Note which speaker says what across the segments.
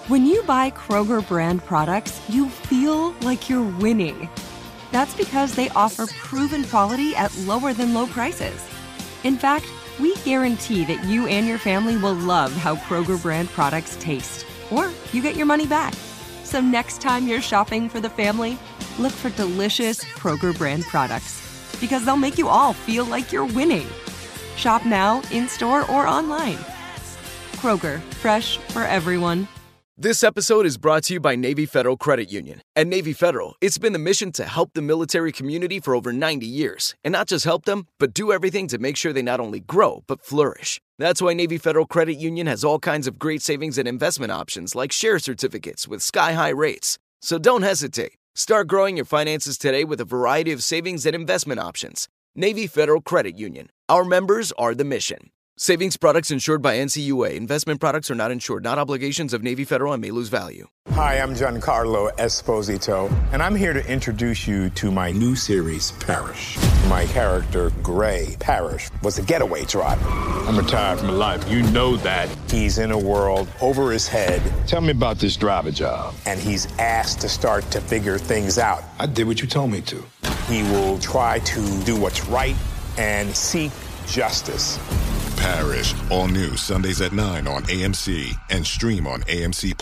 Speaker 1: When you buy Kroger brand products, you feel like you're winning. That's because they offer proven quality at lower than low prices. In fact, we guarantee that you and your family will love how Kroger brand products taste, or you get your money back. So next time you're shopping for the family, look for delicious Kroger brand products, because they'll make you all feel like you're winning. Shop now, in-store, or online. Kroger, fresh for everyone.
Speaker 2: This episode is brought to you by Navy Federal Credit Union. At Navy Federal, it's been the mission to help the military community for over 90 years. And not just help them, but do everything to make sure they not only grow, but flourish. That's why Navy Federal Credit Union has all kinds of great savings and investment options like share certificates with sky-high rates. So don't hesitate. Start growing your finances today with a variety of savings and investment options. Navy Federal Credit Union. Our members are the mission. Savings products insured by NCUA. Investment products are not insured, not obligations of Navy Federal and may lose value.
Speaker 3: Hi, I'm Giancarlo Esposito, and I'm here to introduce you to my new series, Parrish. My character, Gray Parrish, was a getaway driver.
Speaker 4: I'm retired from life. You know that.
Speaker 3: He's in a world over his head.
Speaker 4: Tell me about this driver job.
Speaker 3: And he's asked to start to figure things out.
Speaker 4: I did what you told me to.
Speaker 3: He will try to do what's right and seek justice.
Speaker 5: Parrish, all new Sundays at 9 on AMC and stream on AMC+.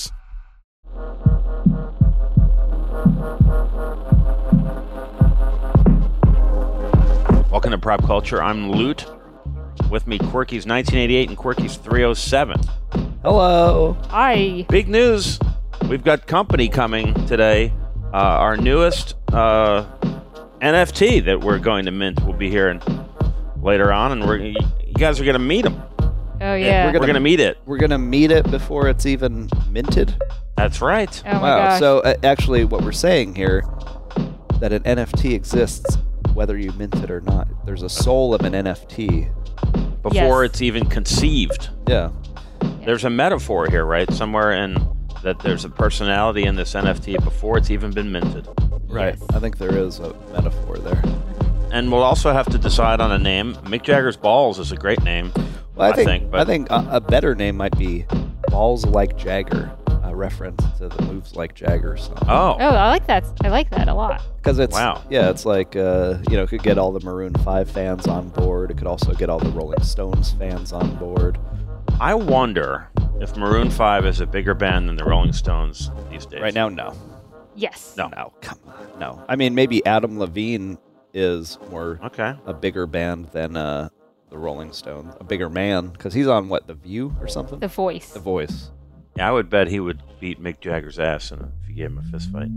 Speaker 6: Welcome to Prop Culture. I'm Loot. With me, Quirky's 1988 and Quirky's 307.
Speaker 7: Hello.
Speaker 8: Hi.
Speaker 6: Big news. We've got company coming today. Our newest NFT that we're going to mint will be here later on, and you guys are going to meet them.
Speaker 8: Oh, yeah.
Speaker 6: We're going to meet it.
Speaker 7: We're going to meet it before it's even minted?
Speaker 6: That's right.
Speaker 8: Oh, my
Speaker 7: wow.
Speaker 8: gosh.
Speaker 7: So, actually, what we're saying here, that an NFT exists whether you mint it or not. There's a soul of an NFT.
Speaker 6: Before
Speaker 8: Yes.
Speaker 6: it's even conceived.
Speaker 7: Yeah.
Speaker 6: There's a metaphor here, right? Somewhere in that there's a personality in this NFT before it's even been minted.
Speaker 7: Right.
Speaker 8: Yes.
Speaker 7: I think there is a metaphor there.
Speaker 6: And we'll also have to decide on a name. Mick Jagger's Balls is a great name.
Speaker 7: Well, I think
Speaker 6: but
Speaker 7: a better name might be Balls Like Jagger, a reference to the Moves Like Jagger song.
Speaker 6: Oh,
Speaker 8: I like that. I like that a lot.
Speaker 7: Because it's,
Speaker 6: wow.
Speaker 7: Yeah, it's like, it could get all the Maroon 5 fans on board. It could also get all the Rolling Stones fans on board.
Speaker 6: I wonder if Maroon 5 is a bigger band than the Rolling Stones these days.
Speaker 7: Right now, no.
Speaker 8: Yes.
Speaker 6: No.
Speaker 7: No, come on, no. I mean, maybe Adam Levine is more a bigger band than the Rolling Stones, a bigger man, because he's on The View or something.
Speaker 8: The Voice.
Speaker 7: The Voice.
Speaker 6: Yeah, I would bet he would beat Mick Jagger's ass if you gave him a fist fight.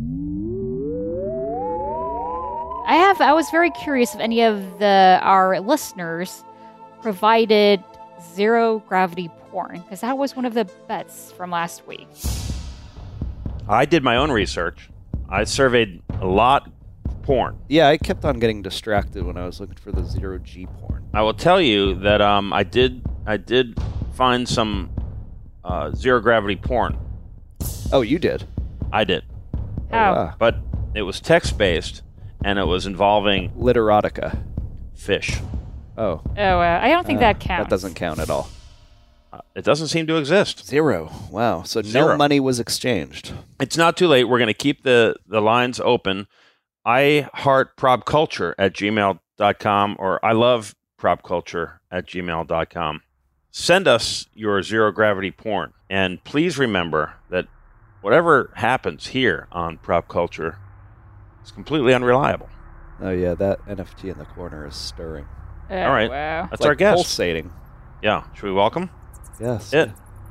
Speaker 8: I was very curious if any of our listeners provided zero gravity porn, because that was one of the bets from last week.
Speaker 6: I did my own research. I surveyed a lot of porn.
Speaker 7: Yeah, I kept on getting distracted when I was looking for the zero G porn.
Speaker 6: I will tell you that I did find some zero gravity porn.
Speaker 7: Oh, you did?
Speaker 6: I did.
Speaker 8: How?
Speaker 7: Wow.
Speaker 6: But it was text-based, and it was involving
Speaker 7: Literotica.
Speaker 6: fish.
Speaker 7: Oh.
Speaker 8: I don't think that counts.
Speaker 7: That doesn't count at all.
Speaker 6: It doesn't seem to exist.
Speaker 7: Zero. Wow. So
Speaker 6: Zero.
Speaker 7: no money was exchanged.
Speaker 6: It's not too late. We're going to keep the lines open. I heart propculture at gmail.com or I love propculture at gmail.com. Send us your zero gravity porn. And please remember that whatever happens here on Prop Culture is completely unreliable.
Speaker 7: Oh, yeah. That NFT in the corner is stirring.
Speaker 8: Oh,
Speaker 6: All right.
Speaker 8: Wow.
Speaker 6: That's
Speaker 7: Like
Speaker 6: our guest.
Speaker 7: pulsating.
Speaker 6: Yeah. Should we welcome?
Speaker 7: Yes.
Speaker 6: It.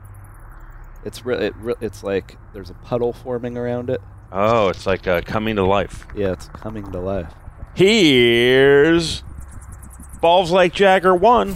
Speaker 7: It's like there's a puddle forming around it.
Speaker 6: Oh, it's like coming to life.
Speaker 7: Yeah, it's coming to life.
Speaker 6: Here's Balls Like Jagger 1.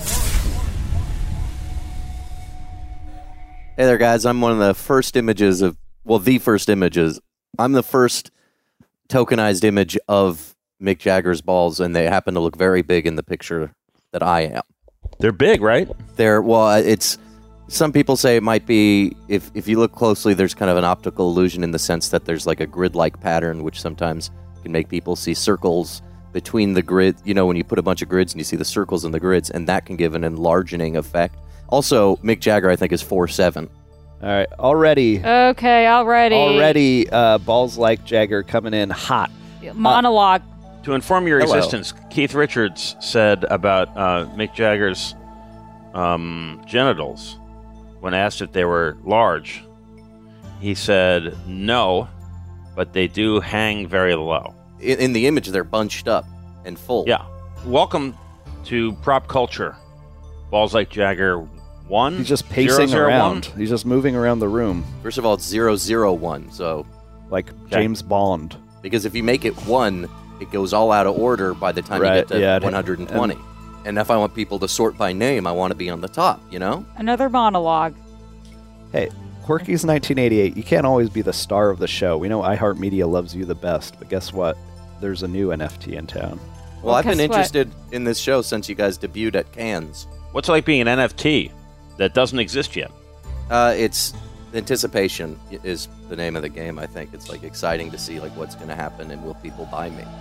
Speaker 9: Hey there, guys. I'm one of the first images the first images. I'm the first tokenized image of Mick Jagger's balls, and they happen to look very big in the picture that I am.
Speaker 6: They're big, right?
Speaker 9: It's some people say it might be, if you look closely, there's kind of an optical illusion in the sense that there's like a grid-like pattern, which sometimes can make people see circles between the grid. You know, when you put a bunch of grids and you see the circles in the grids, and that can give an enlarging effect. Also, Mick Jagger, I think, is 4'7",
Speaker 7: All right, already.
Speaker 8: Okay,
Speaker 7: Already, Balls Like Jagger coming in hot.
Speaker 8: Monologue.
Speaker 6: To inform your
Speaker 7: Hello.
Speaker 6: existence, Keith Richards said about Mick Jagger's genitals when asked if they were large. He said no, but they do hang very low.
Speaker 9: In the image, they're bunched up and full.
Speaker 6: Yeah. Welcome to Prop Culture. Balls Like Jagger 1.
Speaker 7: He's just pacing
Speaker 6: 001.
Speaker 7: around. He's just moving around the room.
Speaker 9: First of all, it's 001, so...
Speaker 7: Like James Bond.
Speaker 9: Because if you make it 1, it goes all out of order by the time you get to 120. And if I want people to sort by name, I want to be on the top, you know?
Speaker 8: Another monologue.
Speaker 7: Hey, Quirky's 1988. You can't always be the star of the show. We know iHeartMedia loves you the best, but guess what? There's a new NFT in town.
Speaker 9: Well, I've been interested in this show since you guys debuted at Cannes.
Speaker 6: What's it like being an NFT that doesn't exist yet?
Speaker 9: It's anticipation is the name of the game, I think. It's like exciting to see like what's going to happen and will people buy me.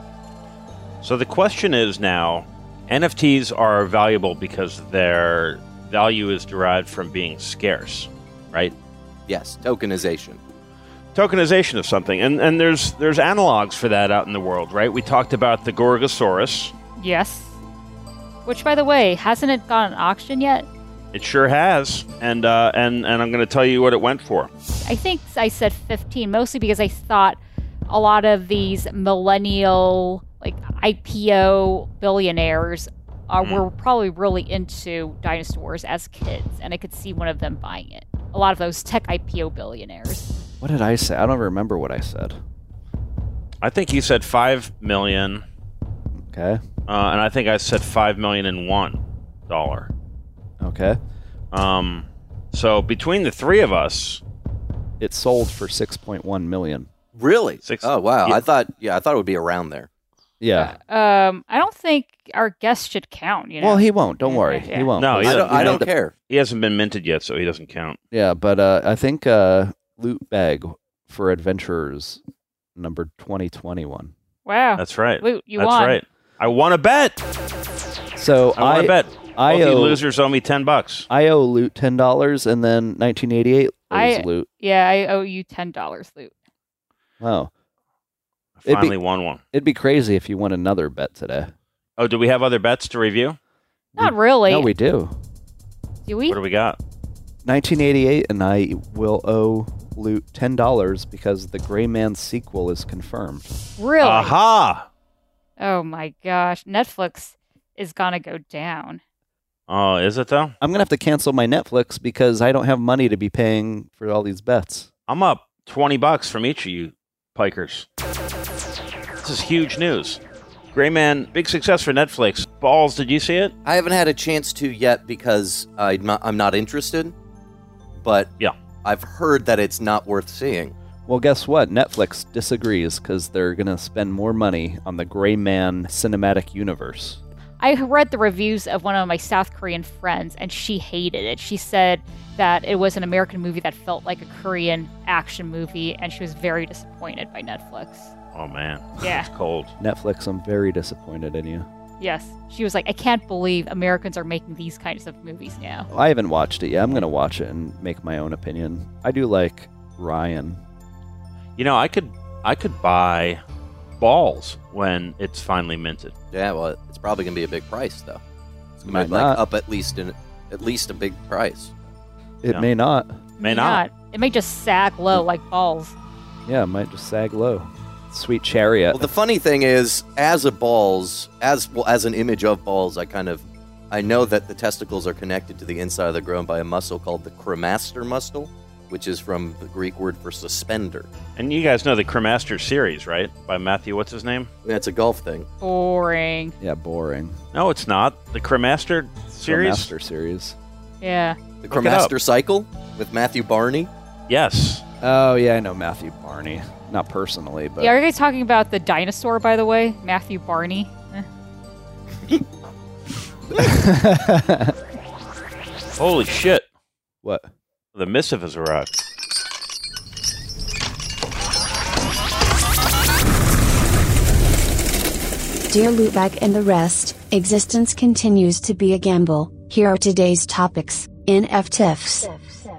Speaker 6: So the question is now, NFTs are valuable because their value is derived from being scarce, right?
Speaker 9: Yes, tokenization.
Speaker 6: Tokenization of something. And there's analogs for that out in the world, right? We talked about the Gorgosaurus.
Speaker 8: Yes. Which, by the way, hasn't it gone on auction yet?
Speaker 6: It sure has. And I'm going to tell you what it went for.
Speaker 8: I think I said 15, mostly because I thought a lot of these millennial, like IPO billionaires were probably really into dinosaurs as kids, and I could see one of them buying it. A lot of those tech IPO billionaires.
Speaker 7: What did I say? I don't remember what I said.
Speaker 6: I think you said $5 million.
Speaker 7: Okay.
Speaker 6: And I think I said $5 million in $1.
Speaker 7: Okay.
Speaker 6: So between the three of us,
Speaker 7: it sold for $6.1 million.
Speaker 9: Really? Oh wow! Yeah. I thought it would be around there.
Speaker 7: Yeah.
Speaker 8: I don't think our guest should count. You know?
Speaker 7: Well, he won't. Don't worry.
Speaker 8: Yeah.
Speaker 7: He won't.
Speaker 6: No,
Speaker 9: I don't care.
Speaker 6: He hasn't been minted yet, so he doesn't count.
Speaker 7: Yeah, but I think Loot Bag for Adventurers number 2021.
Speaker 8: Wow.
Speaker 6: That's right.
Speaker 8: Loot, you
Speaker 6: That's
Speaker 8: won.
Speaker 6: right. I won a bet.
Speaker 7: So
Speaker 6: I won a bet.
Speaker 7: I
Speaker 6: Both
Speaker 7: owe
Speaker 6: you losers owe me $10.
Speaker 7: I owe Loot $10, and then 1988 owes Loot.
Speaker 8: Yeah, I owe you $10, Loot.
Speaker 7: Wow.
Speaker 6: I finally won one.
Speaker 7: It'd be crazy if you won another bet today.
Speaker 6: Oh, do we have other bets to review?
Speaker 8: Not really.
Speaker 7: No, we do.
Speaker 8: Do we?
Speaker 6: What do we got?
Speaker 7: 1988, and I will owe Loot $10 because the Gray Man sequel is confirmed.
Speaker 8: Really?
Speaker 6: Aha!
Speaker 8: Oh my gosh. Netflix is gonna go down.
Speaker 6: Oh, is it though?
Speaker 7: I'm going to have to cancel my Netflix because I don't have money to be paying for all these bets.
Speaker 6: I'm up $20 from each of you pikers. This is huge news. Gray Man, big success for Netflix. Balls, did you see it?
Speaker 9: I haven't had a chance to yet because I'm not interested. But
Speaker 6: yeah,
Speaker 9: I've heard that it's not worth seeing.
Speaker 7: Well, guess what? Netflix disagrees because they're going to spend more money on the Gray Man cinematic universe.
Speaker 8: I read the reviews of one of my South Korean friends, and she hated it. She said that it was an American movie that felt like a Korean action movie, and she was very disappointed by Netflix.
Speaker 6: Oh, man.
Speaker 8: Yeah.
Speaker 6: It's cold.
Speaker 7: Netflix, I'm very disappointed in you.
Speaker 8: Yes. She was like, I can't believe Americans are making these kinds of movies now.
Speaker 7: I haven't watched it yet. I'm going to watch it and make my own opinion. I do like Ryan.
Speaker 6: You know, I could buy Balls when it's finally minted.
Speaker 9: Yeah, well, it's probably going to be a big price, though. It's going to
Speaker 7: Might
Speaker 9: be like
Speaker 7: not.
Speaker 9: up at least a big price.
Speaker 7: It may not.
Speaker 6: May not.
Speaker 8: It may just sag low like Balls.
Speaker 7: Yeah, it might just sag low. Sweet Chariot.
Speaker 9: Well, the funny thing is, as an image of Balls, I know that the testicles are connected to the inside of the groin by a muscle called the cremaster muscle, which is from the Greek word for suspender.
Speaker 6: And you guys know the Cremaster series, right? By Matthew, what's his name?
Speaker 9: That's a golf thing.
Speaker 8: Boring.
Speaker 7: Yeah, boring.
Speaker 6: No, it's not. The Cremaster series?
Speaker 7: Cremaster series.
Speaker 8: Yeah.
Speaker 9: The Cremaster cycle with Matthew Barney?
Speaker 6: Yes.
Speaker 7: Oh, yeah, I know Matthew Barney. Not personally, but...
Speaker 8: Yeah, are you guys talking about the dinosaur, by the way? Matthew Barney?
Speaker 6: Holy shit.
Speaker 7: What?
Speaker 6: The missive has arrived.
Speaker 10: Dear Lootbag and the rest, existence continues to be a gamble. Here are today's topics. NFTs.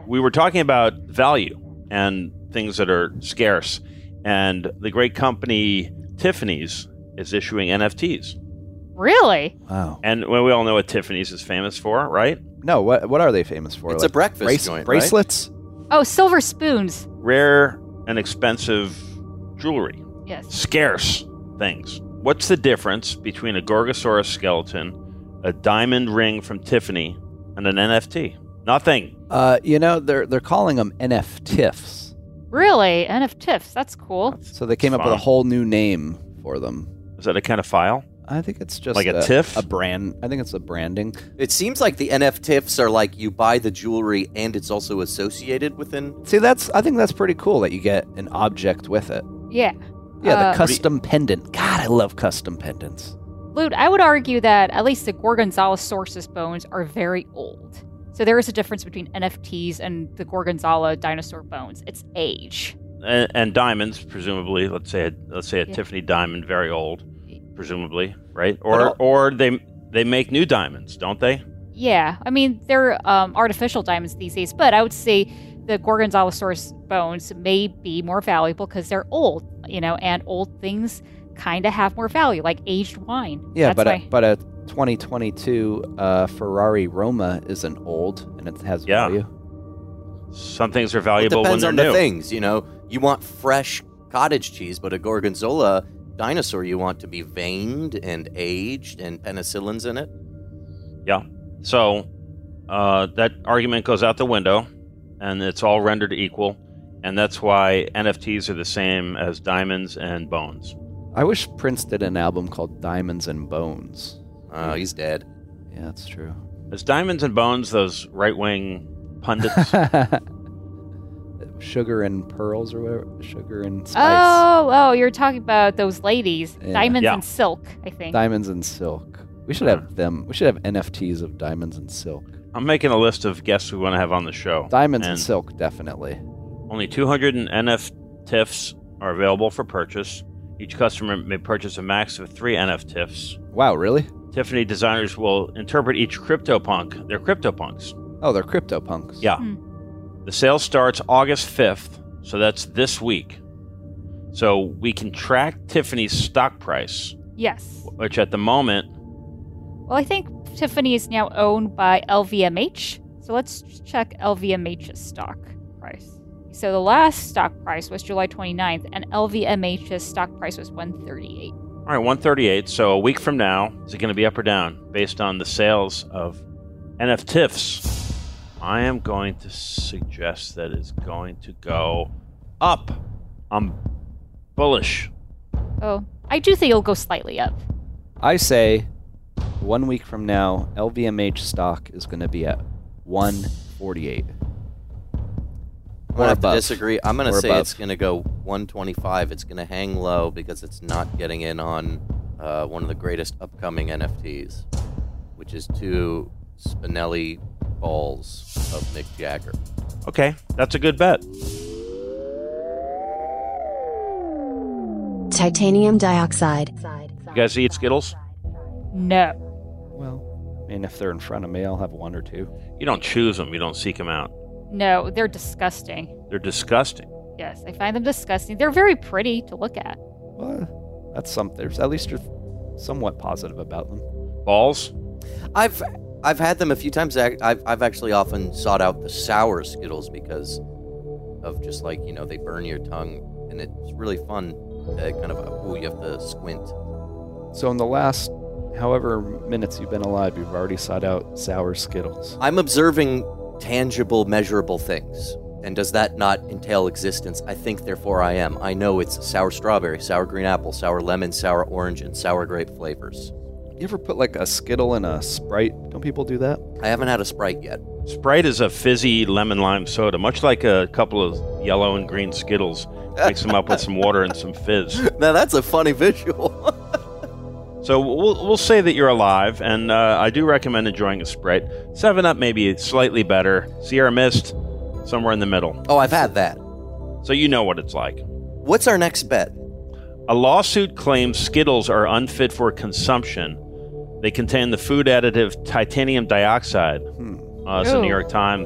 Speaker 6: we were talking about value and things that are scarce, and the great company Tiffany's is issuing NFTs.
Speaker 8: Really?
Speaker 7: Wow.
Speaker 6: And we all know what Tiffany's is famous for, right?
Speaker 7: No, what are they famous for?
Speaker 9: It's a breakfast joint, right?
Speaker 7: Bracelets?
Speaker 8: Oh, silver spoons.
Speaker 6: Rare and expensive jewelry.
Speaker 8: Yes.
Speaker 6: Scarce things. What's the difference between a Gorgosaurus skeleton, a diamond ring from Tiffany, and an NFT? Nothing.
Speaker 7: They're calling them NFTIFs.
Speaker 8: Really? NFTIFs. That's cool.
Speaker 7: So they came up with a whole new name for them.
Speaker 6: Is that a kind of file?
Speaker 7: I think it's just
Speaker 6: like a TIFF?
Speaker 7: A brand. I think it's a branding.
Speaker 9: It seems like the NFTIFs are like you buy the jewelry and it's also associated within.
Speaker 7: See, I think that's pretty cool that you get an object with it.
Speaker 8: Yeah.
Speaker 7: Yeah, the custom pendant. God, I love custom pendants.
Speaker 8: Loot, I would argue that at least the Gorgonzalosaurus bones are very old. So there is a difference between NFTs and the Gorgonzola dinosaur bones. It's age.
Speaker 6: And diamonds, presumably. Let's say a Tiffany diamond, very old, presumably, right? Or they make new diamonds, don't they?
Speaker 8: Yeah, I mean they're artificial diamonds these days, but I would say the Gorgonzalosaurus bones may be more valuable because they're old, and old things kind of have more value, like aged wine.
Speaker 7: Yeah, but a 2022 Ferrari Roma isn't old and it has value.
Speaker 6: Some things are valuable when they're new.
Speaker 9: It depends on the things, You want fresh cottage cheese, but a Gorgonzola dinosaur you want to be veined and aged and penicillins in it.
Speaker 6: Yeah. So that argument goes out the window, and it's all rendered equal, and that's why NFTs are the same as diamonds and bones.
Speaker 7: I wish Prince did an album called Diamonds and Bones.
Speaker 9: Oh, he's dead.
Speaker 7: Yeah, that's true.
Speaker 6: Is Diamonds and Bones those right-wing pundits?
Speaker 7: Sugar and Pearls or whatever. Sugar and Spice.
Speaker 8: Oh, you're talking about those ladies.
Speaker 7: Yeah.
Speaker 8: Diamonds and Silk, I think.
Speaker 7: Diamonds and Silk. We should have them. We should have NFTs of Diamonds and Silk.
Speaker 6: I'm making a list of guests we want to have on the show.
Speaker 7: Diamonds and Silk, definitely.
Speaker 6: Only 200 NFTIFs are available for purchase. Each customer may purchase a max of 3 NFTIFs.
Speaker 7: Wow, really?
Speaker 6: Tiffany designers will interpret each CryptoPunk. They're CryptoPunks.
Speaker 7: Oh, they're CryptoPunks.
Speaker 6: Yeah. The sale starts August 5th, so that's this week. So we can track Tiffany's stock price.
Speaker 8: Yes.
Speaker 6: Which at the moment...
Speaker 8: Well, I think Tiffany is now owned by LVMH. So let's check LVMH's stock price. So the last stock price was July 29th, and LVMH's stock price was $138.
Speaker 6: All right, 138. So a week from now, is it going to be up or down based on the sales of NFTIFs? I am going to suggest that it's going to go up. I'm bullish.
Speaker 8: Oh, I do think it'll go slightly up.
Speaker 7: I say 1 week from now, LVMH stock is going to be at 148.
Speaker 9: I'm going to have to disagree. I'm going to say it's going to go 125. It's going to hang low because it's not getting in on one of the greatest upcoming NFTs, which is 2 Spinelli balls of Mick Jagger.
Speaker 6: Okay, that's a good bet.
Speaker 10: Titanium dioxide.
Speaker 6: You guys eat Skittles?
Speaker 8: No.
Speaker 7: Well, I mean, if they're in front of me, I'll have 1 or 2.
Speaker 6: You don't choose them. You don't seek them out.
Speaker 8: No, they're disgusting.
Speaker 6: They're disgusting.
Speaker 8: Yes, I find them disgusting. They're very pretty to look at.
Speaker 7: Well, that's something. At least you're somewhat positive about them.
Speaker 6: Balls?
Speaker 9: I've had them a few times. I've actually often sought out the sour Skittles because of just like, they burn your tongue, and it's really fun. You have to squint.
Speaker 7: So in the last however minutes you've been alive, you've already sought out sour Skittles.
Speaker 9: I'm observing tangible, measurable things. And does that not entail existence? I think, therefore, I am. I know it's sour strawberry, sour green apple, sour lemon, sour orange, and sour grape flavors.
Speaker 7: You ever put like a Skittle in a Sprite? Don't people do that?
Speaker 9: I haven't had a Sprite yet.
Speaker 6: Sprite is a fizzy lemon lime soda, much like a couple of yellow and green Skittles. Mix them up with some water and some fizz.
Speaker 9: Now that's a funny visual.
Speaker 6: So we'll say that you're alive, and I do recommend enjoying a Sprite. 7-Up maybe slightly better. Sierra Mist, somewhere in the middle.
Speaker 9: Oh, I've had that.
Speaker 6: So you know what it's like.
Speaker 9: What's our next bet?
Speaker 6: A lawsuit claims Skittles are unfit for consumption. They contain the food additive titanium dioxide. It's the New York Times.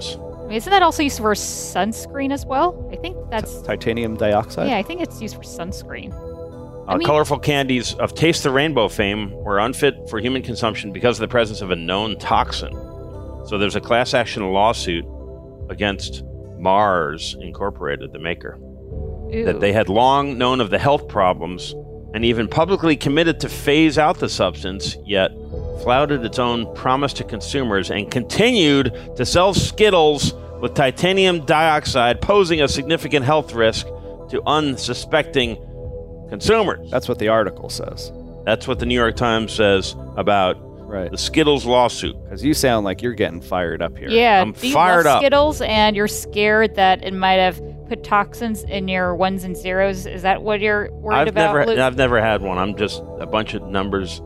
Speaker 8: mean, isn't that also used for sunscreen as well? I think that's
Speaker 7: titanium dioxide.
Speaker 8: Yeah, I think it's used for sunscreen.
Speaker 6: Colorful candies of Taste the Rainbow fame were unfit for human consumption because of the presence of a known toxin. So there's a class action lawsuit against Mars Incorporated, the maker, that they had long known of the health problems and even publicly committed to phase out the substance, yet flouted its own promise to consumers and continued to sell Skittles with titanium dioxide, posing a significant health risk to unsuspecting consumers.
Speaker 7: That's what the article says.
Speaker 6: That's what the New York Times says about the Skittles lawsuit.
Speaker 7: Because you sound like you're getting fired up here.
Speaker 8: Yeah,
Speaker 6: I'm fired up.
Speaker 8: Skittles, and you're scared that it might have put toxins in your ones and zeros. Is that what you're worried about, Luke?
Speaker 6: I've never had one. I'm just a bunch of numbers.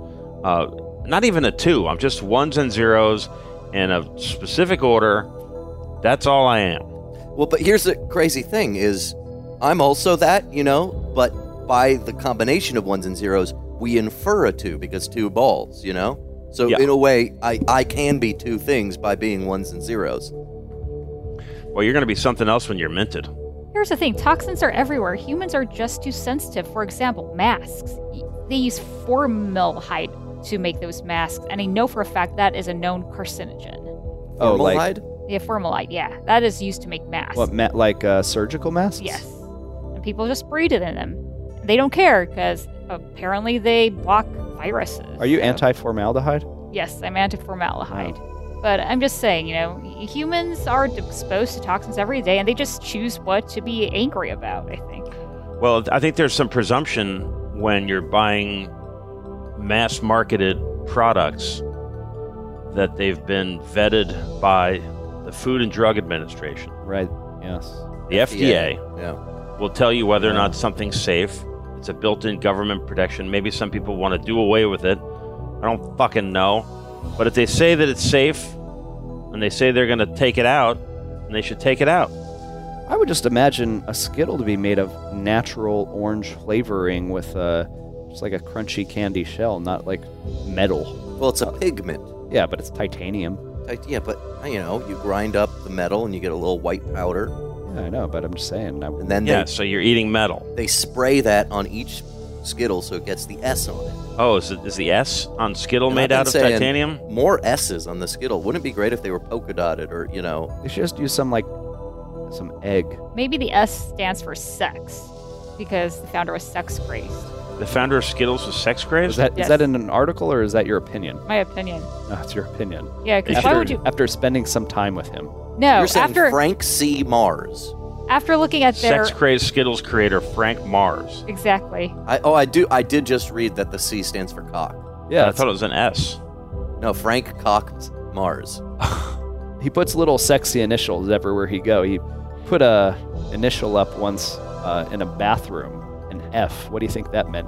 Speaker 6: Not even a 2. I'm just ones and zeros in a specific order. That's all I am.
Speaker 9: Well, but here's the crazy thing is I'm also that, but by the combination of ones and zeros, we infer a 2 because 2 balls, So in a way, I can be 2 things by being ones and zeros.
Speaker 6: Well, you're going to be something else when you're minted.
Speaker 8: Here's the thing. Toxins are everywhere. Humans are just too sensitive. For example, masks. They use formaldehyde to make those masks, and I know for a fact that is a known carcinogen.
Speaker 9: Formaldehyde?
Speaker 8: Yeah, formaldehyde, yeah. That is used to make masks.
Speaker 7: What, like surgical masks?
Speaker 8: Yes. And people just breathe it in them. They don't care, because apparently they block viruses.
Speaker 7: Are you anti-formaldehyde?
Speaker 8: Yes, I'm anti-formaldehyde. But I'm just saying, humans are exposed to toxins every day, and they just choose what to be angry about, I think.
Speaker 6: Well, I think there's some presumption when you're buying mass-marketed products that they've been vetted by the Food and Drug Administration.
Speaker 7: Right, yes.
Speaker 6: The FDA will tell you whether or not something's safe. It's a built-in government protection. Maybe some people want to do away with it. I don't fucking know. But if they say that it's safe, and they say they're going to take it out, then they should take it out.
Speaker 7: I would just imagine a Skittle to be made of natural orange flavoring with just like a crunchy candy shell, not like metal.
Speaker 9: Well, it's a pigment.
Speaker 7: Yeah, but it's titanium.
Speaker 9: Yeah, but, you grind up the metal and you get a little white powder.
Speaker 7: Yeah, I know, but I'm just saying.
Speaker 9: And then
Speaker 6: so you're eating metal.
Speaker 9: They spray that on each Skittle so it gets the S on it.
Speaker 6: Oh, is the S on Skittle made out of titanium?
Speaker 9: More S's on the Skittle. Wouldn't it be great if they were polka dotted or,
Speaker 7: They should just use some egg.
Speaker 8: Maybe the S stands for sex, because the founder was sex crazed.
Speaker 6: The founder of Skittles was sex crazed?
Speaker 7: Is that in an article, or is that your opinion?
Speaker 8: My opinion.
Speaker 7: No, it's your opinion.
Speaker 8: Yeah, because why would you...
Speaker 7: After spending some time with him.
Speaker 8: No,
Speaker 9: You're saying
Speaker 8: after...
Speaker 9: Frank C. Mars.
Speaker 8: After looking at their...
Speaker 6: Sex-crazed Skittles creator Frank Mars.
Speaker 8: Exactly.
Speaker 9: I did just read that the C stands for cock.
Speaker 7: Yeah,
Speaker 6: I thought it was an S.
Speaker 9: No, Frank Cock Mars.
Speaker 7: He puts little sexy initials everywhere he go. He put a initial up once in a bathroom, an F. What do you think that meant?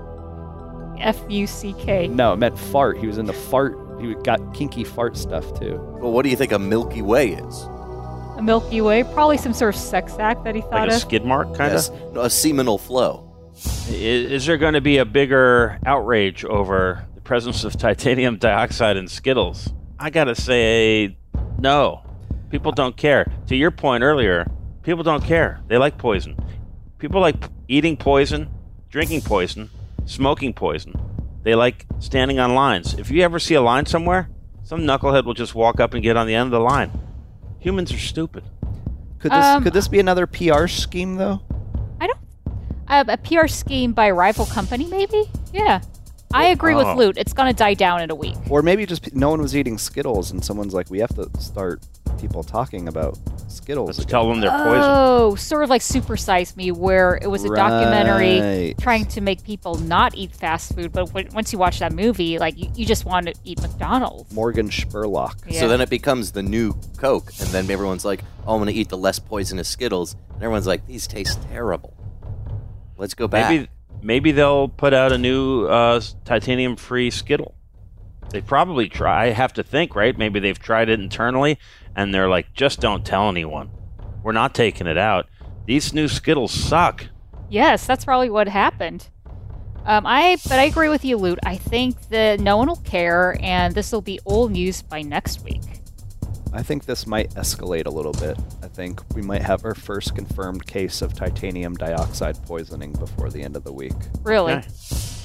Speaker 8: F-U-C-K.
Speaker 7: No, it meant fart. He was into fart. He got kinky fart stuff, too.
Speaker 9: Well, what do you think a Milky Way is?
Speaker 8: A Milky Way? Probably some sort of sex act that he thought
Speaker 6: like a
Speaker 8: of.
Speaker 6: skid mark, kind of?
Speaker 9: Yes. No, a seminal flow.
Speaker 6: Is there going to be a bigger outrage over the presence of titanium dioxide in Skittles? I got to say, no. People don't care. To your point earlier, people don't care. They like poison. People like eating poison, drinking poison, smoking poison. They like standing on lines. If you ever see a line somewhere, some knucklehead will just walk up and get on the end of the line. Humans are stupid.
Speaker 7: Could this be another PR scheme, though?
Speaker 8: A PR scheme by a rival company, maybe? Yeah. I agree with Loot. It's going to die down in a week.
Speaker 7: Or maybe just no one was eating Skittles, and someone's like, we have to start people talking about Skittles.
Speaker 6: Let's tell them they're poison.
Speaker 8: Oh, sort of like Super Size Me, where it was a documentary trying to make people not eat fast food, but once you watch that movie, like you just want to eat McDonald's.
Speaker 7: Morgan Spurlock.
Speaker 8: Yeah.
Speaker 9: So then it becomes the new Coke, and then everyone's like, oh, I'm going to eat the less poisonous Skittles. And everyone's like, these taste terrible. Let's go back.
Speaker 6: Maybe they'll put out a new titanium-free Skittle. They probably try. I have to think, right? Maybe they've tried it internally, and they're like, just don't tell anyone. We're not taking it out. These new Skittles suck.
Speaker 8: Yes, that's probably what happened. But I agree with you, Loot. I think that no one will care, and this will be old news by next week.
Speaker 7: I think this might escalate a little bit. I think we might have our first confirmed case of titanium dioxide poisoning before the end of the week.
Speaker 8: Really?
Speaker 6: Okay.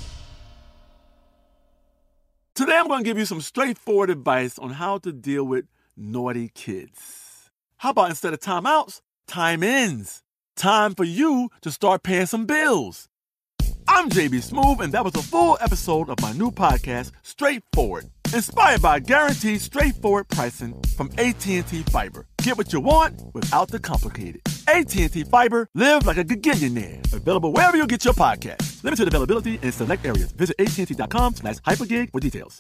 Speaker 11: Today I'm going to give you some straightforward advice on how to deal with naughty kids. How about instead of timeouts, time-ins? Time for you to start paying some bills. I'm JB Smoove, and that was a full episode of my new podcast, Straightforward, inspired by guaranteed straightforward pricing from AT&T Fiber. Get what you want without the complicated. AT&T Fiber, live like a gigillionaire. Available wherever you get your podcast. Limited availability in select areas. Visit AT&T.com/hypergig for details.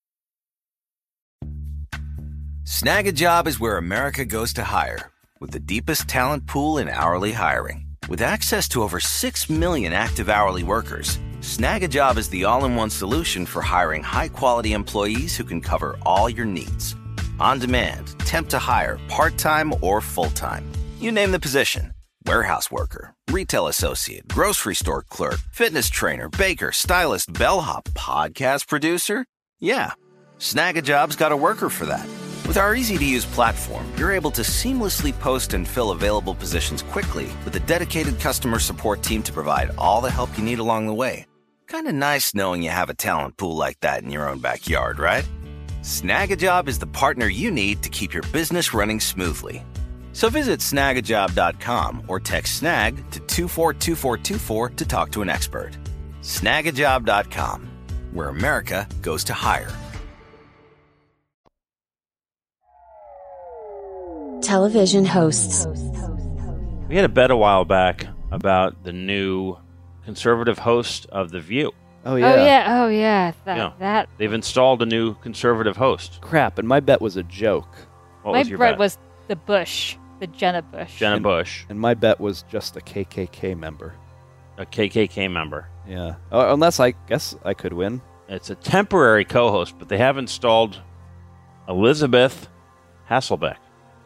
Speaker 12: Snag a Job is where America goes to hire, with the deepest talent pool in hourly hiring. With access to over 6 million active hourly workers, Snag a Job is the all-in-one solution for hiring high-quality employees who can cover all your needs. On demand, temp to hire, part-time or full-time. You name the position. Warehouse worker, retail associate, grocery store clerk, fitness trainer, baker, stylist, bellhop, podcast producer. Yeah, Snag a Job's got a worker for that. With our easy-to-use platform, you're able to seamlessly post and fill available positions quickly with a dedicated customer support team to provide all the help you need along the way. Kind of nice knowing you have a talent pool like that in your own backyard, right? Snag a Job is the partner you need to keep your business running smoothly. So visit snagajob.com or text SNAG to 242424 to talk to an expert. Snagajob.com, where America goes to hire.
Speaker 10: Television hosts.
Speaker 6: We had a bet a while back about the new conservative host of The View.
Speaker 7: Oh, yeah.
Speaker 8: Oh, yeah. That.
Speaker 6: They've installed a new conservative host.
Speaker 7: Crap, and my bet was a joke.
Speaker 6: What was your
Speaker 8: bet
Speaker 6: bet?
Speaker 8: was the Bush, the Jenna Bush.
Speaker 6: Jenna Bush.
Speaker 7: And my bet was just a KKK member.
Speaker 6: A KKK member.
Speaker 7: Yeah. Unless I guess I could win.
Speaker 6: It's a temporary co-host, but they have installed Elizabeth Hasselbeck.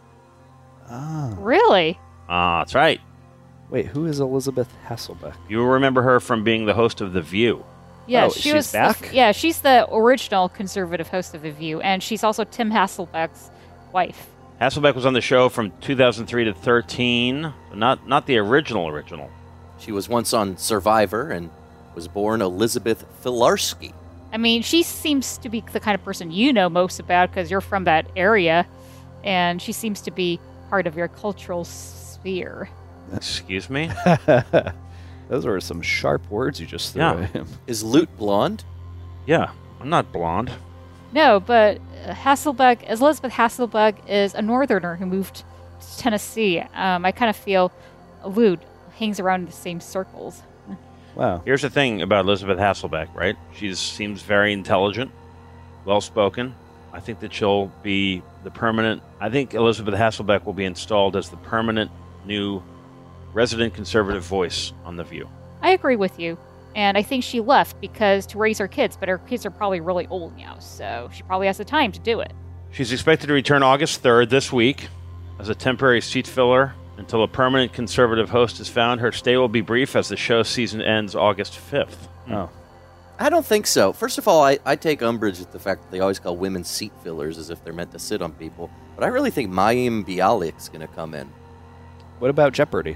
Speaker 7: Ah.
Speaker 8: Really?
Speaker 6: That's right.
Speaker 7: Wait, who is Elizabeth Hasselbeck?
Speaker 6: You remember her from being the host of The View.
Speaker 8: Yeah,
Speaker 7: she's back?
Speaker 8: She's the original conservative host of The View, and she's also Tim Hasselbeck's wife.
Speaker 6: Hasselbeck was on the show from 2003 to 13, but not the original.
Speaker 9: She was once on Survivor and was born Elizabeth Filarski.
Speaker 8: I mean, she seems to be the kind of person you know most about because you're from that area, and she seems to be part of your cultural sphere.
Speaker 6: Excuse me?
Speaker 7: Those were some sharp words you just threw at him.
Speaker 9: Is Lute blonde?
Speaker 6: Yeah, I'm not blonde.
Speaker 8: No, but Elizabeth Hasselbeck is a northerner who moved to Tennessee. I kind of feel Lute hangs around in the same circles.
Speaker 7: Wow.
Speaker 6: Here's the thing about Elizabeth Hasselbeck, right? She seems very intelligent, well-spoken. I think that she'll be I think Elizabeth Hasselbeck will be installed as the permanent new resident conservative voice on The View.
Speaker 8: I agree with you. And I think she left because to raise her kids, but her kids are probably really old now, so she probably has the time to do it.
Speaker 6: She's expected to return August 3rd this week as a temporary seat filler until a permanent conservative host is found. Her stay will be brief as the show season ends August 5th.
Speaker 7: Oh.
Speaker 9: I don't think so. First of all, I take umbrage at the fact that they always call women seat fillers as if they're meant to sit on people. But I really think Mayim Bialik's going to come in.
Speaker 7: What about Jeopardy?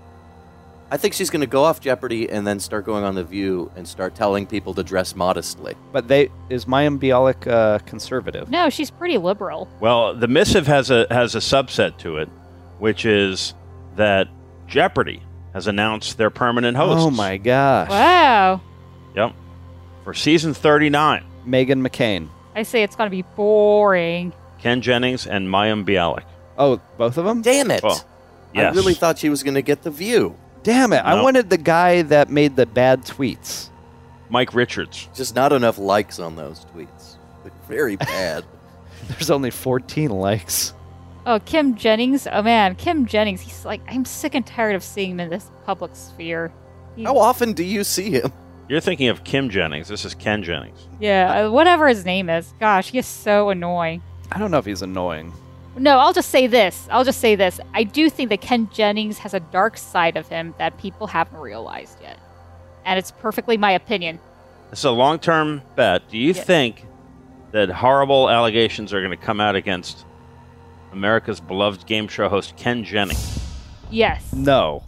Speaker 9: I think she's going to go off Jeopardy and then start going on The View and start telling people to dress modestly.
Speaker 7: But is Mayim Bialik conservative?
Speaker 8: No, she's pretty liberal.
Speaker 6: Well, the missive has a subset to it, which is that Jeopardy has announced their permanent hosts.
Speaker 7: Oh my gosh.
Speaker 8: Wow.
Speaker 6: Yep. For season 39.
Speaker 7: Meghan McCain.
Speaker 8: I say it's going to be boring.
Speaker 6: Ken Jennings and Mayim Bialik.
Speaker 7: Oh, both of them?
Speaker 9: Damn it.
Speaker 6: Well, yes.
Speaker 9: I really thought she was going to get The View.
Speaker 7: Damn it.
Speaker 6: No.
Speaker 7: I wanted the guy that made the bad tweets.
Speaker 6: Mike Richards.
Speaker 9: Just not enough likes on those tweets. They're very bad.
Speaker 7: There's only 14 likes.
Speaker 8: Oh, Kim Jennings. Oh, man. Kim Jennings. He's like, I'm sick and tired of seeing him in this public sphere.
Speaker 9: How often do you see him?
Speaker 6: You're thinking of Kim Jennings. This is Ken Jennings.
Speaker 8: Yeah, whatever his name is. Gosh, he is so annoying.
Speaker 7: I don't know if he's annoying.
Speaker 8: No, I'll just say this. I do think that Ken Jennings has a dark side of him that people haven't realized yet. And it's perfectly my opinion.
Speaker 6: It's a long-term bet. Do you think that horrible allegations are going to come out against America's beloved game show host Ken Jennings?
Speaker 8: Yes.
Speaker 6: No.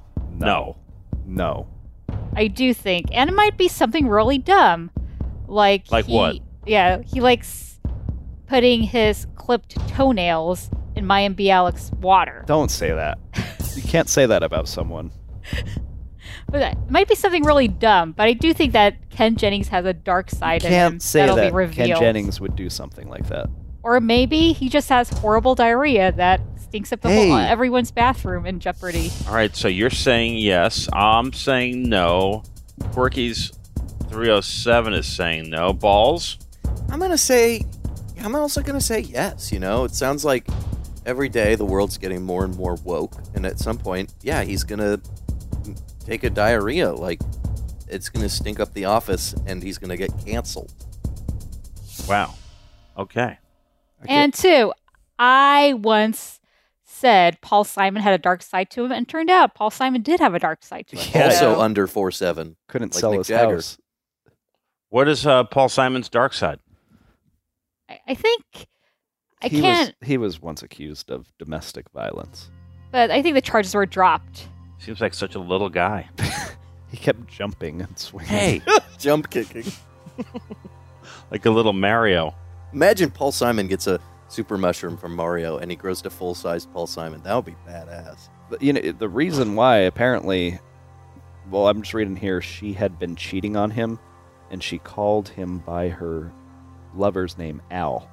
Speaker 8: I do think. And it might be something really dumb. Like
Speaker 6: what?
Speaker 8: Yeah, he likes putting his clipped toenails in Mayim Bialik's water.
Speaker 7: Don't say that. You can't say that about someone.
Speaker 8: But it might be something really dumb, but I do think that Ken Jennings has a dark side in him.
Speaker 7: Can't say
Speaker 8: that'll
Speaker 7: that
Speaker 8: be revealed.
Speaker 7: Ken Jennings would do something like that.
Speaker 8: Or maybe he just has horrible diarrhea that stinks up everyone's bathroom in Jeopardy.
Speaker 6: All right, so you're saying yes. I'm saying no. Quirky's 307 is saying no. Balls?
Speaker 9: I'm also going to say yes. It sounds like every day the world's getting more and more woke. And at some point, yeah, he's going to take a diarrhea. Like, it's going to stink up the office and he's going to get canceled.
Speaker 6: Wow. Okay.
Speaker 8: And two, I once said Paul Simon had a dark side to him, and turned out Paul Simon did have a dark side to him.
Speaker 9: Yeah. Also under 4'7".
Speaker 7: Couldn't
Speaker 9: like
Speaker 7: sell
Speaker 9: Mick
Speaker 7: his
Speaker 9: Jagger.
Speaker 7: house.
Speaker 6: What is Paul Simon's dark side?
Speaker 8: I think
Speaker 7: He was once accused of domestic violence.
Speaker 8: but I think the charges were dropped.
Speaker 6: Seems like such a little guy.
Speaker 7: He kept jumping and swinging.
Speaker 9: Hey, jump kicking.
Speaker 6: Like a little Mario.
Speaker 9: Imagine Paul Simon gets a super mushroom from Mario and he grows to full-size Paul Simon. That would be badass.
Speaker 7: But, the reason why, apparently, well, I'm just reading here, she had been cheating on him, and she called him by her lover's name, Al.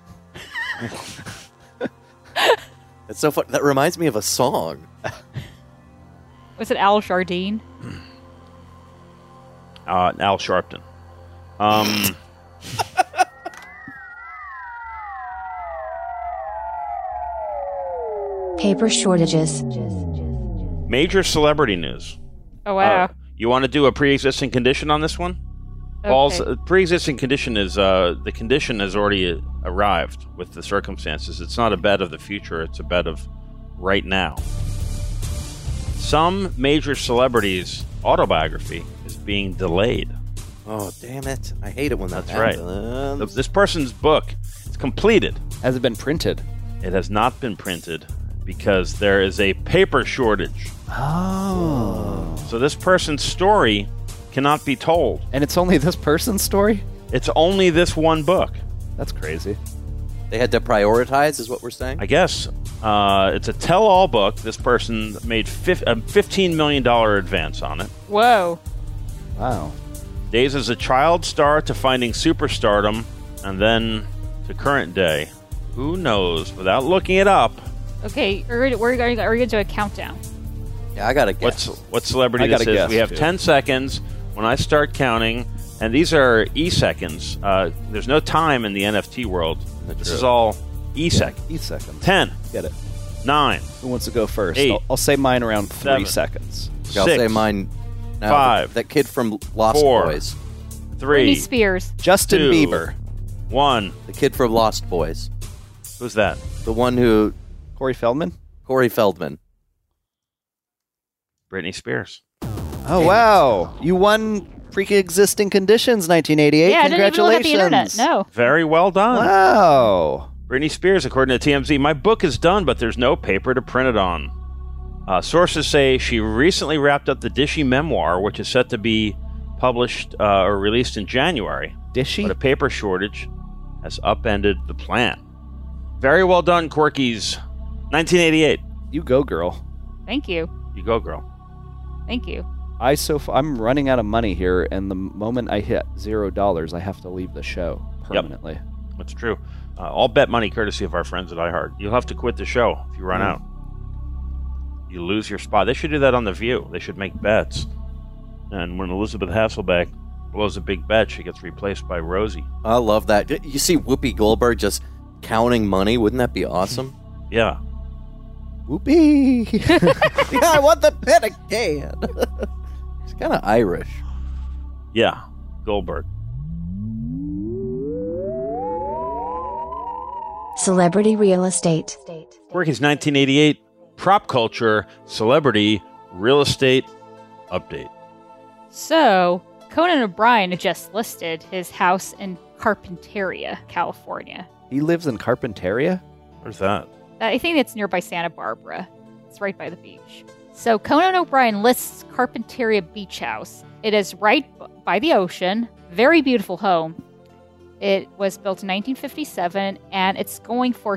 Speaker 9: That's so fun. That reminds me of a song.
Speaker 8: Was it Al Jardine?
Speaker 6: Al Sharpton.
Speaker 10: Paper shortages.
Speaker 6: Major celebrity news.
Speaker 8: Oh, wow.
Speaker 6: You want to do a pre-existing condition on this one?
Speaker 8: Okay.
Speaker 6: Paul's pre-existing condition is the condition has already arrived with the circumstances. It's not a bet of the future. It's a bet of right now. Some major celebrities' autobiography is being delayed.
Speaker 9: Oh, damn it. I hate it when that
Speaker 6: That's
Speaker 9: happens.
Speaker 6: right. This person's book is completed.
Speaker 7: Has it been printed?
Speaker 6: It has not been printed because there is a paper shortage.
Speaker 7: Oh.
Speaker 6: So this person's story cannot be told.
Speaker 7: And it's only this person's story?
Speaker 6: It's only this one book.
Speaker 7: That's crazy.
Speaker 9: They had to prioritize, is what we're saying?
Speaker 6: I guess. It's a tell-all book. This person made a $15 million advance on it.
Speaker 8: Whoa.
Speaker 7: Wow.
Speaker 6: Days as a child star to finding superstardom, and then to current day. Who knows? Without looking it up.
Speaker 8: Okay, we're going to do a countdown.
Speaker 9: Yeah, I got to guess.
Speaker 6: What celebrity
Speaker 7: I
Speaker 6: this
Speaker 7: gotta
Speaker 6: is?
Speaker 7: guess,
Speaker 6: We have
Speaker 7: too.
Speaker 6: 10 seconds when I start counting, and these are e-seconds. There's no time in the NFT world. This is all e-seconds.
Speaker 7: E-seconds.
Speaker 6: 10.
Speaker 7: Get it.
Speaker 6: 9.
Speaker 7: Who wants to go first?
Speaker 6: 8.
Speaker 7: I'll say mine around 3
Speaker 6: 7.
Speaker 7: seconds.
Speaker 9: I'll
Speaker 6: 6.
Speaker 9: say mine now.
Speaker 6: 5.
Speaker 9: That kid from Lost
Speaker 6: 4.
Speaker 9: Boys.
Speaker 6: 3.
Speaker 8: Britney Spears.
Speaker 7: Justin
Speaker 6: 2.
Speaker 7: Bieber.
Speaker 6: 1.
Speaker 9: The kid from Lost Boys.
Speaker 6: Who's that?
Speaker 9: The one who...
Speaker 7: Corey Feldman?
Speaker 9: Corey Feldman.
Speaker 6: Britney Spears.
Speaker 7: Oh, wow. You won Pre-Existing Conditions 1988.
Speaker 8: Yeah, I didn't even look at the
Speaker 7: Congratulations.
Speaker 8: internet. No.
Speaker 6: Very well done.
Speaker 7: Wow.
Speaker 6: Britney Spears, according to TMZ, my book is done, but there's no paper to print it on. Sources say she recently wrapped up the Dishy memoir, which is set to be published or released in January.
Speaker 7: Dishy?
Speaker 6: But a paper shortage has upended the plan. Very well done, Quirkies. 1988.
Speaker 7: You go, girl.
Speaker 8: Thank you.
Speaker 6: You go, girl.
Speaker 8: Thank you.
Speaker 7: I'm running out of money here, and the moment I hit $0, I have to leave the show permanently.
Speaker 6: Yep. That's true. All bet money courtesy of our friends at iHeart. You'll have to quit the show if you run out. You lose your spot. They should do that on The View. They should make bets. And when Elizabeth Hasselbeck blows a big bet, she gets replaced by Rosie.
Speaker 9: I love that. You see Whoopi Goldberg just counting money? Wouldn't that be awesome?
Speaker 6: Yeah.
Speaker 7: Whoopee!
Speaker 9: Yeah, I want the bet again. It's kind of Irish.
Speaker 6: Yeah. Goldberg.
Speaker 10: Celebrity real estate.
Speaker 6: Quirky's 1988 Prop Culture Celebrity Real Estate Update.
Speaker 8: So, Conan O'Brien just listed his house in Carpinteria, California.
Speaker 7: He lives in Carpinteria?
Speaker 6: Where's that?
Speaker 8: I think it's nearby Santa Barbara. It's right by the beach. So Conan O'Brien lists Carpinteria Beach House. It is right by the ocean. Very beautiful home. It was built in 1957, and it's going for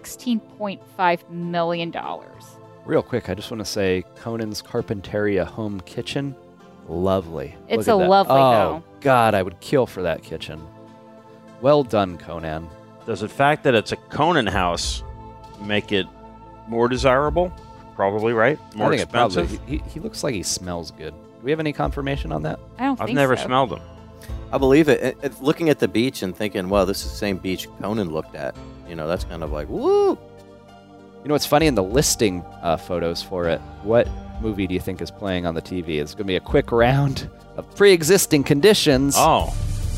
Speaker 8: $16.5 million.
Speaker 7: Real quick, I just want to say Conan's Carpinteria home kitchen, lovely.
Speaker 8: It's
Speaker 7: Look
Speaker 8: a
Speaker 7: at that.
Speaker 8: lovely
Speaker 7: Oh,
Speaker 8: home.
Speaker 7: God, I would kill for that kitchen. Well done, Conan.
Speaker 6: Does the fact that it's a Conan house make it more desirable? Probably, right? More
Speaker 7: I think
Speaker 6: expensive?
Speaker 7: It probably. He looks like he smells good. Do we have any confirmation on that?
Speaker 8: I don't think
Speaker 6: I've never
Speaker 8: so.
Speaker 6: smelled them.
Speaker 9: I believe it. Looking at the beach and thinking, well, this is the same beach Conan looked at. You know, that's kind of like, woo!
Speaker 7: You know what's funny? In the listing photos for it, what movie do you think is playing on the TV? It's going to be a quick round of pre-existing conditions.
Speaker 6: Oh.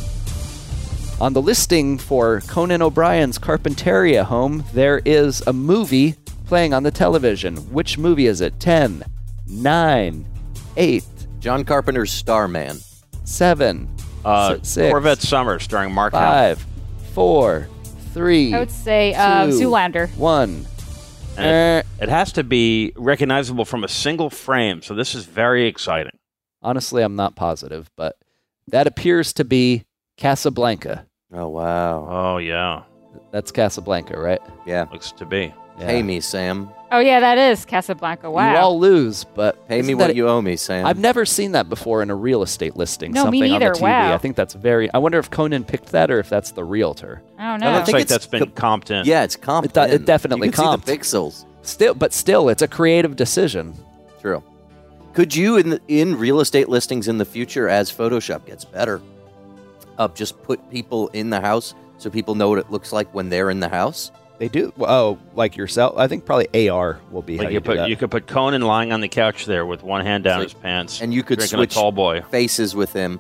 Speaker 7: On the listing for Conan O'Brien's Carpinteria home, there is a movie playing on the television. Which movie is it? 10, 9, 8.
Speaker 9: John Carpenter's Starman.
Speaker 7: 7, 6.
Speaker 6: Corvette Summer starring Mark Hamill.
Speaker 7: 5, 4, 3.
Speaker 8: I would say
Speaker 7: 2,
Speaker 8: Zoolander.
Speaker 7: 1.
Speaker 6: And it has to be recognizable from a single frame, so this is very exciting.
Speaker 7: Honestly, I'm not positive, but that appears to be Casablanca.
Speaker 9: Oh, wow.
Speaker 6: Oh, yeah.
Speaker 7: That's Casablanca, right?
Speaker 9: Yeah.
Speaker 6: Looks to be.
Speaker 7: Yeah.
Speaker 9: Pay me, Sam.
Speaker 8: Oh, yeah, that is Casablanca. Wow.
Speaker 7: You all lose, but
Speaker 9: Pay me
Speaker 7: isn't
Speaker 9: what
Speaker 7: that-
Speaker 9: you owe me, Sam.
Speaker 7: I've never seen that before in a real estate listing.
Speaker 8: No, me
Speaker 7: something on
Speaker 8: neither.
Speaker 7: the TV.
Speaker 8: Wow.
Speaker 7: I think that's very. I wonder if Conan picked that or if that's the realtor.
Speaker 8: I don't
Speaker 6: It
Speaker 8: know.
Speaker 6: looks like that's been comped in.
Speaker 9: Yeah, it's comped.
Speaker 7: It definitely
Speaker 9: you can
Speaker 7: comped.
Speaker 9: see the pixels.
Speaker 7: Still, it's a creative decision.
Speaker 9: True. Could you, in real estate listings in the future, as Photoshop gets better, just put people in the house so people know what it looks like when they're in the house?
Speaker 7: They do. Oh, like yourself? I think probably AR will be
Speaker 6: Like
Speaker 7: how you do that.
Speaker 6: you could put Conan lying on the couch there with one hand down his pants,
Speaker 9: And you could
Speaker 6: drinking
Speaker 9: switch
Speaker 6: a tall boy.
Speaker 9: faces with him.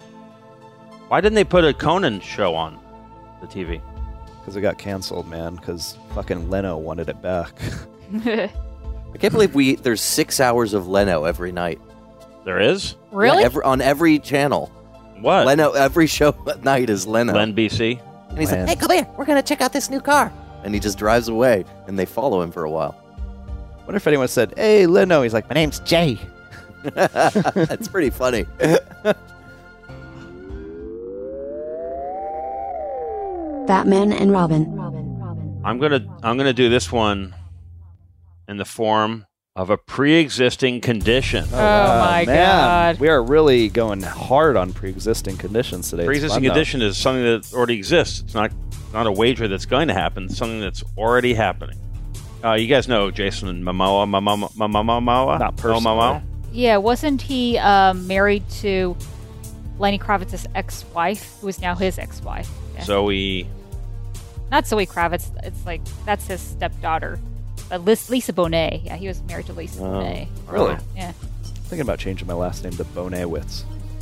Speaker 6: Why didn't they put a Conan show on the TV?
Speaker 7: Because it got canceled, man. Because fucking Leno wanted it back.
Speaker 9: I can't believe there's 6 hours of Leno every night.
Speaker 6: There is?
Speaker 8: Really?
Speaker 9: Yeah, on every channel.
Speaker 6: What?
Speaker 9: Leno, every show at night is Leno.
Speaker 6: Len BC?
Speaker 9: And he's like, hey, come here. We're going to check out this new car. And he just drives away, and they follow him for a while.
Speaker 7: Wonder if anyone said, "Hey, Leno." He's like, "My name's Jay."
Speaker 9: That's pretty funny.
Speaker 10: Batman and Robin.
Speaker 6: I'm gonna do this one in the form of a pre-existing condition.
Speaker 8: Oh, my God.
Speaker 7: We are really going hard on pre-existing conditions today. It's
Speaker 6: Pre-existing
Speaker 7: fun, though.
Speaker 6: condition is something that already exists. It's not a wager that's going to happen. It's something that's already happening. You guys know Jason Momoa.
Speaker 7: Not personally.
Speaker 6: Momoa?
Speaker 8: Yeah, wasn't he married to Lenny Kravitz's ex-wife, who is now his ex-wife? Yeah.
Speaker 6: Zoe.
Speaker 8: Not Zoe Kravitz. It's like, that's his stepdaughter. Lisa Bonet. Yeah, he was married to Lisa Bonet.
Speaker 7: Really?
Speaker 8: Yeah.
Speaker 7: Thinking about changing my last name to Bonewitz.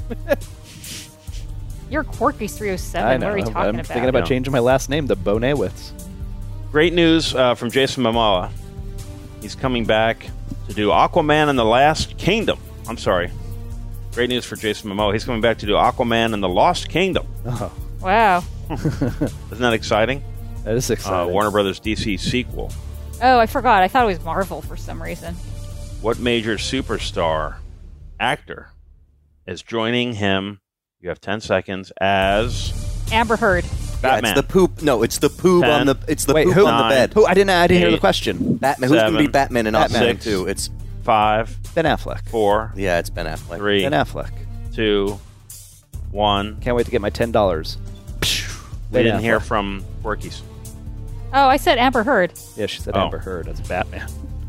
Speaker 8: You're Quirky 307.
Speaker 7: I know.
Speaker 8: What are we talking
Speaker 7: I'm
Speaker 8: about?
Speaker 7: thinking about changing my last name to Bonewitz.
Speaker 6: Great news from Jason Momoa. He's coming back to do Aquaman and the Last Kingdom. I'm sorry. Great news for Jason Momoa. He's coming back to do Aquaman and the Lost Kingdom.
Speaker 7: Oh.
Speaker 8: Wow.
Speaker 6: Isn't that exciting?
Speaker 7: That is exciting.
Speaker 6: Warner Brothers DC sequel.
Speaker 8: Oh, I forgot. I thought it was Marvel for some reason.
Speaker 6: What major superstar actor is joining him? You have 10 seconds as
Speaker 8: Amber Heard.
Speaker 6: Batman.
Speaker 9: Yeah, it's the poop. No, it's the poop
Speaker 6: 10,
Speaker 9: on the. It's the
Speaker 7: Wait,
Speaker 9: poop
Speaker 7: who?
Speaker 9: on the bed.
Speaker 7: Who? I didn't hear the
Speaker 6: 8,
Speaker 7: question.
Speaker 9: Batman. Who's going to be
Speaker 6: 7,
Speaker 9: Batman in Aquaman
Speaker 6: 6,
Speaker 9: 2? It's
Speaker 6: 5,
Speaker 7: Ben Affleck.
Speaker 6: 4,
Speaker 9: yeah, it's Ben Affleck.
Speaker 6: 3,
Speaker 7: Ben Affleck.
Speaker 6: 2, 1.
Speaker 7: Can't wait to get my $10.
Speaker 6: We
Speaker 7: Ben
Speaker 6: didn't hear
Speaker 7: Affleck.
Speaker 6: from Porky's.
Speaker 8: Oh, I said Amber Heard.
Speaker 7: Yeah, she said
Speaker 6: Oh.
Speaker 7: Amber Heard. That's Batman.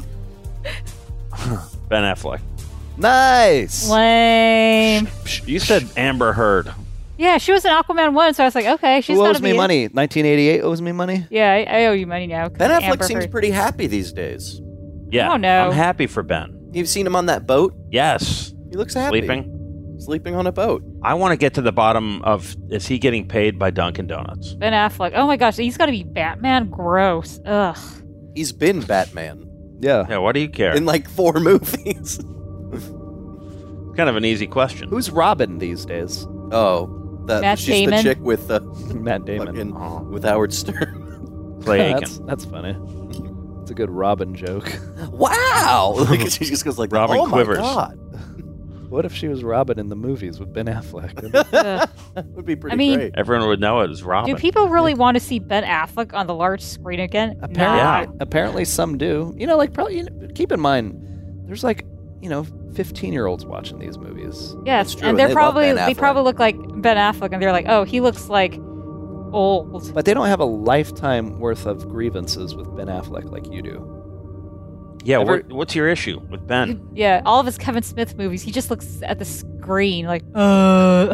Speaker 6: Ben Affleck.
Speaker 7: Nice.
Speaker 8: Lame.
Speaker 6: You said Amber Heard.
Speaker 8: Yeah, she was in Aquaman 1, so I was like, okay, she's
Speaker 7: Who
Speaker 8: got
Speaker 7: owes
Speaker 8: to
Speaker 7: me
Speaker 8: be
Speaker 7: money? 1988 owes me money?
Speaker 8: Yeah, I owe you money now. 'cause
Speaker 9: Ben Affleck
Speaker 8: Amber
Speaker 9: seems
Speaker 8: Heard.
Speaker 9: pretty happy these days.
Speaker 6: Yeah.
Speaker 8: Oh, no.
Speaker 6: I'm happy for Ben.
Speaker 9: You've seen him on that boat?
Speaker 6: Yes.
Speaker 9: He looks happy. Sleeping on a boat.
Speaker 6: I want to get to the bottom of, is he getting paid by Dunkin' Donuts?
Speaker 8: Ben Affleck. Oh my gosh, he's got to be Batman. Gross. Ugh.
Speaker 9: He's been Batman
Speaker 7: Yeah.
Speaker 6: Yeah, what do you care?
Speaker 9: in like 4 movies.
Speaker 6: Kind of an easy question.
Speaker 7: Who's Robin these days?
Speaker 9: Oh,
Speaker 8: Matt
Speaker 9: she's
Speaker 8: Damon.
Speaker 9: the chick with
Speaker 7: Matt Damon.
Speaker 9: with Howard Stern.
Speaker 6: Clay Aiken.
Speaker 7: That's funny. It's a good Robin joke.
Speaker 9: Wow! Like, she just goes like,
Speaker 6: Robin
Speaker 9: oh
Speaker 6: quivers.
Speaker 9: my God.
Speaker 7: What if she was Robin in the movies with Ben Affleck?
Speaker 9: That would be pretty great.
Speaker 6: Everyone would know it as Robin.
Speaker 8: Do people really want to see Ben Affleck on the large screen again?
Speaker 7: Apparently some do. You know, like, probably, keep in mind, there's like, 15-year-olds watching these movies.
Speaker 8: Yes, and they probably look like Ben Affleck, and they're like, oh, he looks like old.
Speaker 7: But they don't have a lifetime worth of grievances with Ben Affleck like you do.
Speaker 6: Yeah, what's your issue with Ben?
Speaker 8: Yeah, all of his Kevin Smith movies, he just looks at the screen like, I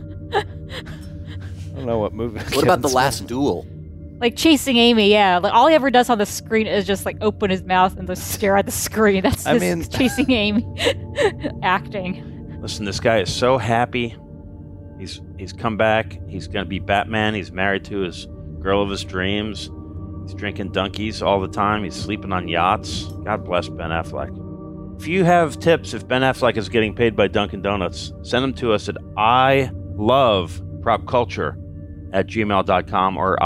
Speaker 7: don't know what movie.
Speaker 9: What about The Last Duel?
Speaker 8: Like Chasing Amy, yeah. Like all he ever does on the screen is just like open his mouth and just stare at the screen. That's his Chasing Amy acting.
Speaker 6: Listen, this guy is so happy. He's come back. He's going to be Batman. He's married to his girl of his dreams. He's drinking Dunkies all the time. He's sleeping on yachts. God bless Ben Affleck. If you have tips, if Ben Affleck is getting paid by Dunkin' Donuts, send them to us at ilovepropculture@gmail.com or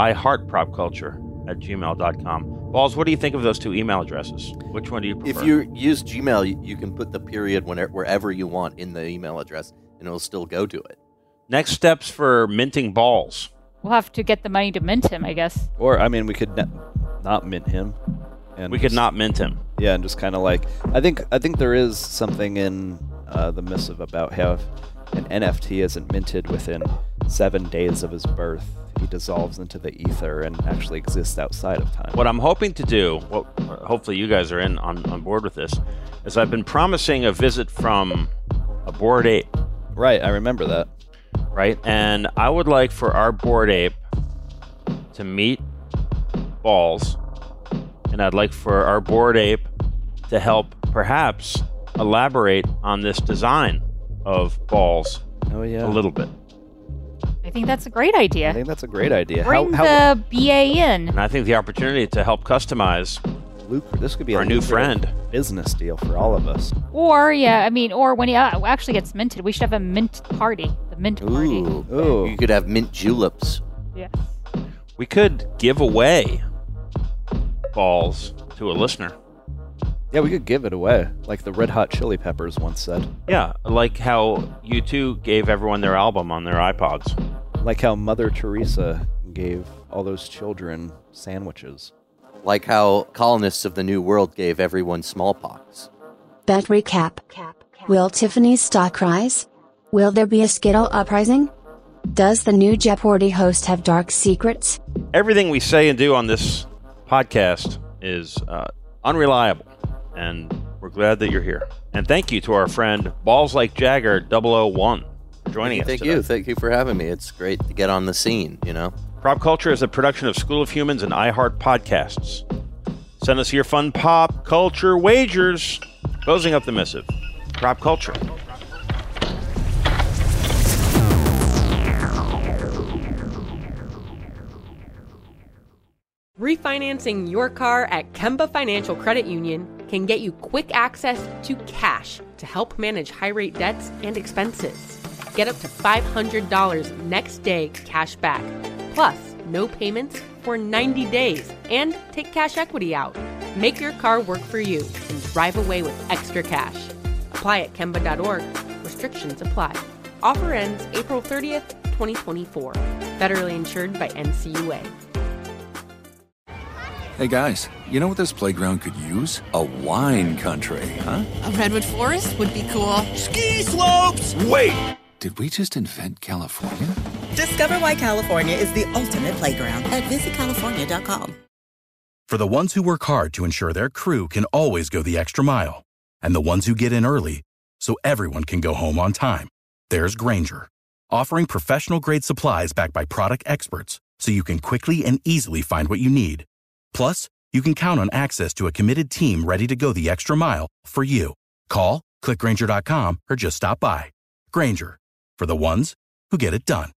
Speaker 6: iheartpropculture@gmail.com. Balls, what do you think of those two email addresses? Which one do you prefer?
Speaker 9: If you use Gmail, you can put the period wherever you want in the email address, and it'll still go to it.
Speaker 6: Next steps for minting Balls.
Speaker 8: We'll have to get the money to mint him, I guess.
Speaker 7: Or, we could not mint him. And
Speaker 6: we could not mint him.
Speaker 7: Yeah, and just kind of like... I think there is something in the missive about how an NFT isn't minted within 7 days of his birth. He dissolves into the ether and actually exists outside of time.
Speaker 6: What I'm hoping to do, hopefully you guys are on board with this, is I've been promising a visit from a Bored Ape.
Speaker 7: Right, I remember that.
Speaker 6: Right, and I would like for our Bored Ape to meet Balls, and I'd like for our Bored Ape to help perhaps elaborate on this design of Balls a little bit.
Speaker 8: I think that's a great idea.
Speaker 7: I think that's a great idea.
Speaker 8: Bring the BA in.
Speaker 6: And I think the opportunity to help customize
Speaker 7: this could be
Speaker 6: our new friend
Speaker 7: business deal for all of us.
Speaker 8: Or when he actually gets minted, we should have a mint party. The mint party.
Speaker 9: Ooh. You could have mint juleps.
Speaker 8: Yes.
Speaker 6: We could give away Balls to a listener.
Speaker 7: Yeah, we could give it away, like the Red Hot Chili Peppers once said.
Speaker 6: Yeah, like how U2 gave everyone their album on their iPods.
Speaker 7: Like how Mother Teresa gave all those children sandwiches.
Speaker 9: Like how colonists of the New World gave everyone smallpox.
Speaker 10: Bet recap. Will Tiffany's stock rise? Will there be a Skittle uprising? Does the new Jeopardy host have dark secrets?
Speaker 6: Everything we say and do on this podcast is unreliable, and we're glad that you're here. And thank you to our friend Balls Like Jagger 001 for joining us today.
Speaker 9: Thank you for having me. It's great to get on the scene,
Speaker 6: Prop Culture is a production of School of Humans and iHeart Podcasts. Send us your fun pop culture wagers. Closing up the missive. Prop Culture.
Speaker 13: Refinancing your car at Kemba Financial Credit Union can get you quick access to cash to help manage high-rate debts and expenses. Get up to $500 next day cash back. Plus, no payments for 90 days and take cash equity out. Make your car work for you and drive away with extra cash. Apply at Kemba.org. Restrictions apply. Offer ends April 30th, 2024. Federally insured by NCUA.
Speaker 14: Hey guys, you know what this playground could use? A wine country, huh?
Speaker 15: A redwood forest would be cool.
Speaker 14: Ski slopes! Wait! Did we just invent California?
Speaker 16: Discover why California is the ultimate playground at visitcalifornia.com.
Speaker 17: For the ones who work hard to ensure their crew can always go the extra mile, and the ones who get in early so everyone can go home on time, there's Grainger, offering professional-grade supplies backed by product experts so you can quickly and easily find what you need. Plus, you can count on access to a committed team ready to go the extra mile for you. Call, click Grainger.com, or just stop by. Grainger, for the ones who get it done.